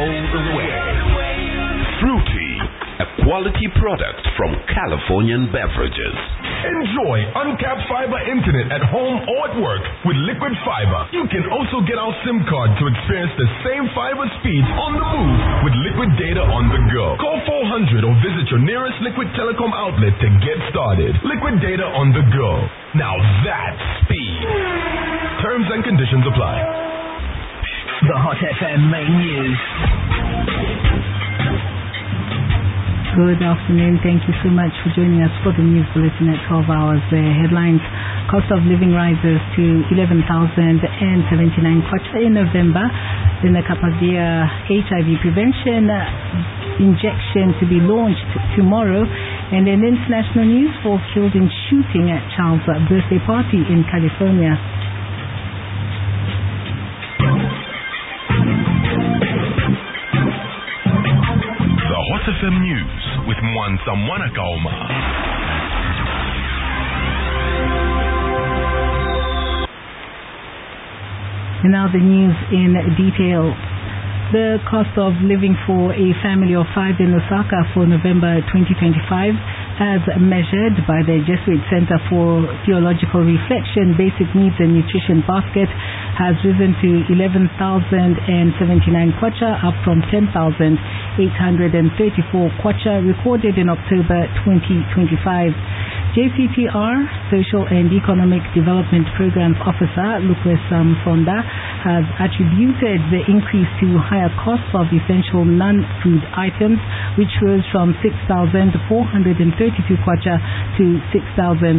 all the way. Fruity, a quality product from Californian Beverages. Enjoy uncapped fiber internet at home or at work with Liquid Fiber. You can also get our SIM card to experience the same fiber speeds on the move with Liquid Data on the go. Call 400 or visit your nearest Liquid Telecom outlet to get started. Liquid Data on the go. Now that's speed. Terms and conditions apply. The Hot FM main news. Good afternoon. Thank you so much for joining us for the news bulletin at 12 hours. The headlines: cost of living rises to 11,079 kwacha in November. Then the Kapavia HIV prevention injection to be launched tomorrow. And in international news, 4 killed in shooting at child's birthday party in California. Hot FM News with Mwansa Mwanakaoma. And now the news in detail. The cost of living for a family of 5 in Osaka for November 2025, as measured by the Jesuit Center for Theological Reflection Basic Needs and Nutrition Basket, has risen to 11,079 kwacha, up from 10,834 kwacha recorded in October 2025. JCTR, Social and Economic Development Programs Officer Lucas Mfonda, has attributed the increase to higher costs of essential non-food items, which rose from 6,432 kwacha to 6,581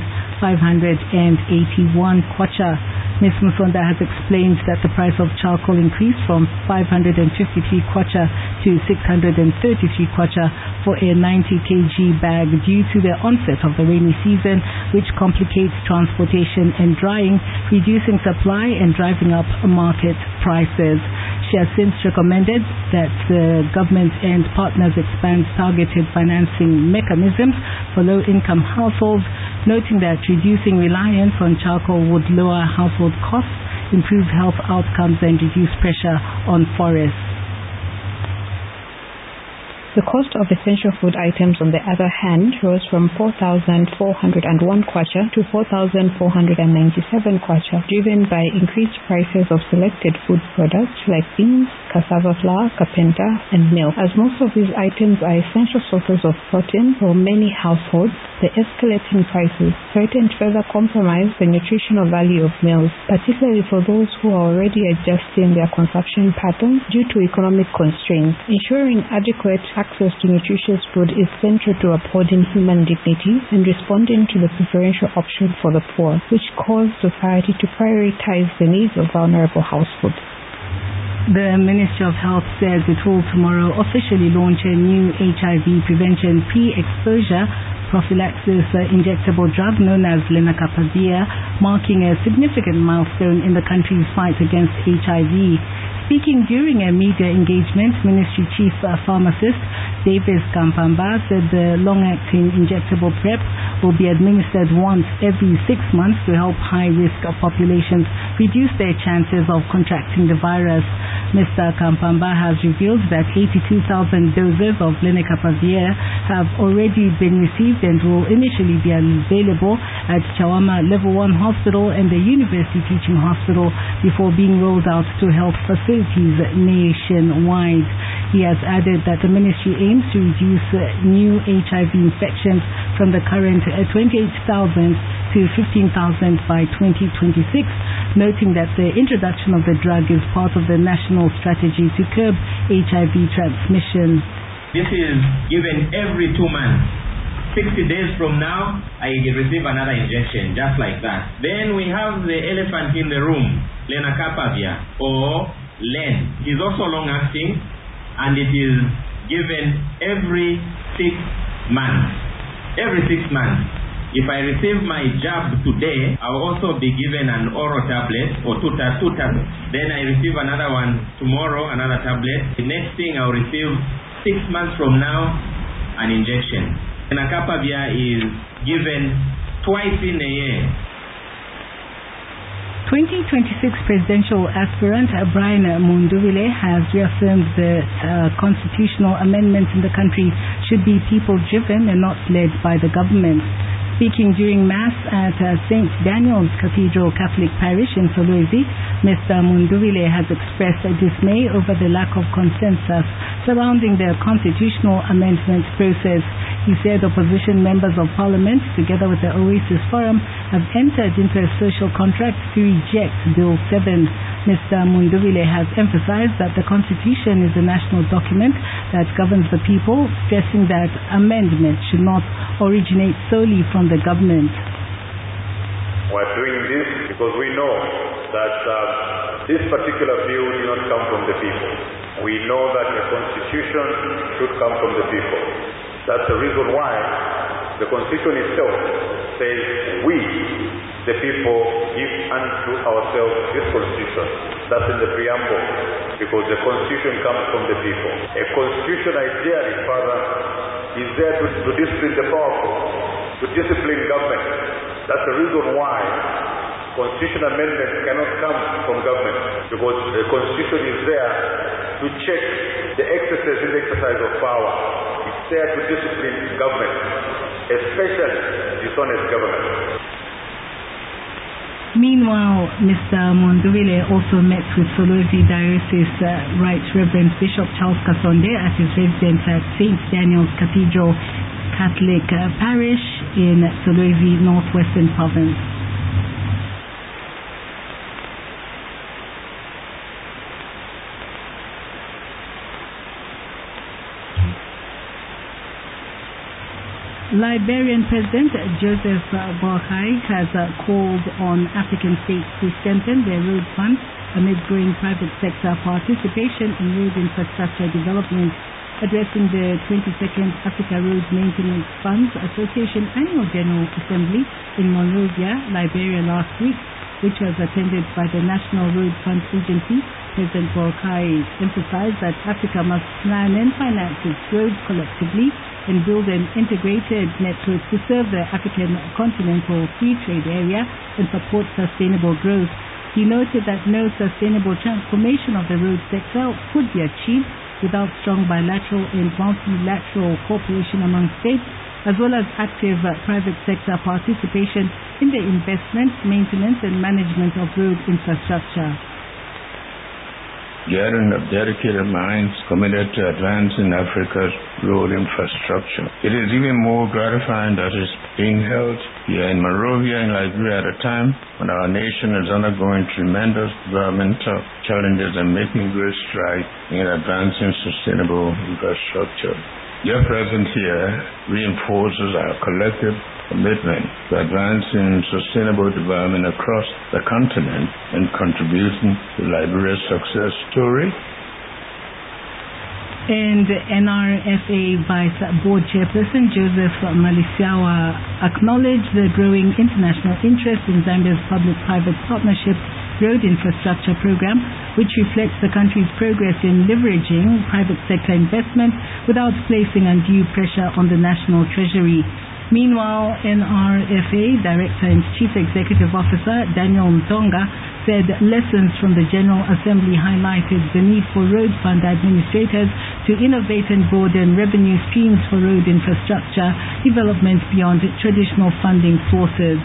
kwacha. Ms. Mfonda has explained that the price of charcoal increased from 553 kwacha to 633 kwacha for a 90 kg bag due to the onset of the rainy season, which complicates transportation and drying, reducing supply and driving up market prices. She has since recommended that the government and partners expand targeted financing mechanisms for low-income households, noting that reducing reliance on charcoal would lower household costs, improve health outcomes, and reduce pressure on forests. The cost of essential food items, on the other hand, rose from 4,401 kwacha to 4,497 kwacha, driven by increased prices of selected food products like beans, cassava flour, kapenta, and milk. As most of these items are essential sources of protein for many households, the escalating prices threaten to further compromise the nutritional value of meals, particularly for those who are already adjusting their consumption patterns due to economic constraints. Ensuring adequate access to nutritious food is central to upholding human dignity and responding to the preferential option for the poor, which calls society to prioritize the needs of vulnerable households. The Ministry of Health says it will tomorrow officially launch a new HIV prevention pre-exposure prophylaxis injectable drug known as lenacapavir, marking a significant milestone in the country's fight against HIV. Speaking during a media engagement, Ministry Chief Pharmacist Davis Kampamba said the long-acting injectable PrEP will be administered once every 6 months to help high-risk populations reduce their chances of contracting the virus. Mr. Kampamba has revealed that 82,000 doses of lenacapavir have already been received and will initially be available at Chawama Level 1 Hospital and the University Teaching Hospital before being rolled out to health facilities nationwide. He has added that the ministry aims to reduce new HIV infections from the current 28,000 to 15,000 by 2026, noting that the introduction of the drug is part of the national strategy to curb HIV transmission. This is given every 2 months. 60 days from now, I receive another injection, just like that. Then we have the elephant in the room, lenacapavir, or LEN. It is also long-acting, and it is given every 6 months. Every 6 months. If I receive my jab today, I will also be given an oral tablet or two tablets. Then I receive another one tomorrow, another tablet. The next thing I will receive 6 months from now, an injection. Lenacapavir is given twice in a year. 2026 presidential aspirant Brian Munduvile has reaffirmed that constitutional amendments in the country should be people-driven and not led by the government. Speaking during Mass at St. Daniel's Cathedral Catholic Parish in Solwezi, Mr. Munduvile has expressed dismay over the lack of consensus surrounding the constitutional amendment process. He said opposition members of parliament, together with the Oasis Forum, have entered into a social contract to reject Bill 7. Mr. Munduvile has emphasized that the Constitution is a national document that governs the people, stressing that amendments should not originate solely from the government. We're doing this because we know that this particular bill did not come from the people. We know that the Constitution should come from the people. That's the reason why the Constitution itself says we, the people, give unto ourselves this Constitution. That's in the preamble, because the Constitution comes from the people. A Constitution, ideally, Father, is there to discipline the powerful, to discipline government. That's the reason why Constitution amendments cannot come from government, because the Constitution is there to check the excesses in the exercise of power. It's there to discipline government, especially dishonest government. Meanwhile, Mr. Munduvile also met with Solwezi Diocese Right Reverend Bishop Charles Kasonde at his residence at St. Daniel's Cathedral Catholic Parish in Solwezi, Northwestern Province. Liberian President Joseph Boakai has called on African states to strengthen their road funds amid growing private sector participation in road infrastructure development. Addressing the 22nd Africa Road Maintenance Funds Association Annual General Assembly in Monrovia, Liberia last week, which was attended by the National Road Fund Agency, President Boakai emphasized that Africa must plan and finance its roads collectively and build an integrated network to serve the African continental free trade area and support sustainable growth. He noted that no sustainable transformation of the road sector could be achieved without strong bilateral and multilateral cooperation among states, as well as active private sector participation in the investment, maintenance and management of road infrastructure. Gathering of dedicated minds committed to advancing Africa's road infrastructure. It is even more gratifying that it's being held here in Monrovia in Liberia at a time when our nation is undergoing tremendous developmental challenges and making great strides in advancing sustainable infrastructure. Your presence here reinforces our collective commitment to advancing sustainable development across the continent and contributing to Liberia's success story. And NRFA Vice Board Chairperson Joseph Malisiawa acknowledged the growing international interest in Zambia's public-private partnership road infrastructure program, which reflects the country's progress in leveraging private sector investment without placing undue pressure on the national treasury. Meanwhile, NRFA Director and Chief Executive Officer Daniel Mtonga said lessons from the General Assembly highlighted the need for road fund administrators to innovate and broaden revenue streams for road infrastructure development beyond traditional funding sources.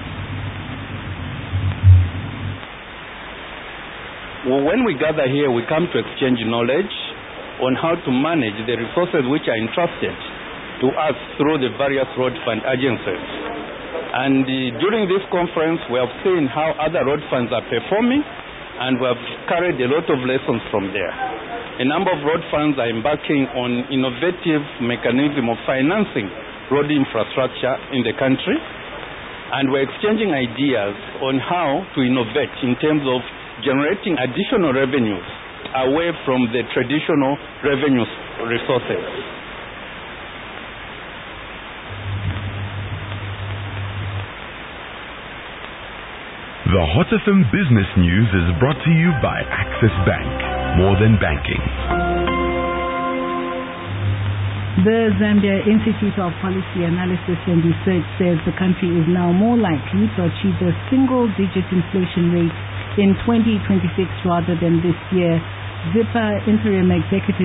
Well, when we gather here, we come to exchange knowledge on how to manage the resources which are entrusted to us through the various road fund agencies. And during this conference, we have seen how other road funds are performing, and we have carried a lot of lessons from there. A number of road funds are embarking on innovative mechanism of financing road infrastructure in the country, and we're exchanging ideas on how to innovate in terms of generating additional revenues away from the traditional revenue resources. The Hot FM Business News is brought to you by Access Bank. More than banking. The Zambia Institute of Policy Analysis and Research says the country is now more likely to achieve a single-digit inflation rate in 2026 rather than this year. ZIPA Interim Executive